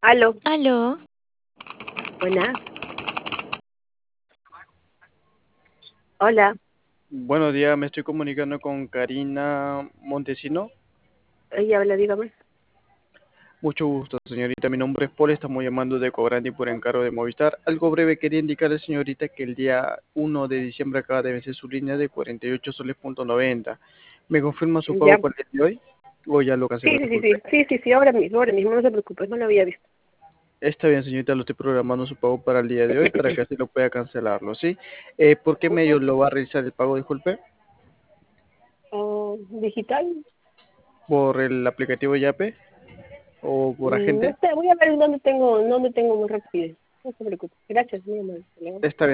Aló, Aló, buenas. Hola, Buenos días, me estoy comunicando con Karina Montesino. ella habla, dígame. Mucho gusto, señorita. Mi nombre es Paul, estamos llamando de Cobrandi por encargo de Movistar. Algo breve, quería indicarle, señorita, que el día 1 de diciembre acaba de vencer su línea de 48 soles.90. ¿Me confirma su pago Ya. para el día de hoy? ¿O ya lo Sí, canceló? sí, sí, Disculpe. sí, ahora mismo, no se preocupe, no lo había visto. Está bien, señorita, lo estoy programando su pago para el día de hoy para que así lo pueda cancelarlo, ¿sí? ¿Por qué medio lo va a realizar el pago? Disculpe. ¿Digital? ¿Por el aplicativo Yape o por No agente? sé, voy a ver dónde tengo más rapidez. No se preocupe. Gracias, muy amable. Hasta luego. Está bien.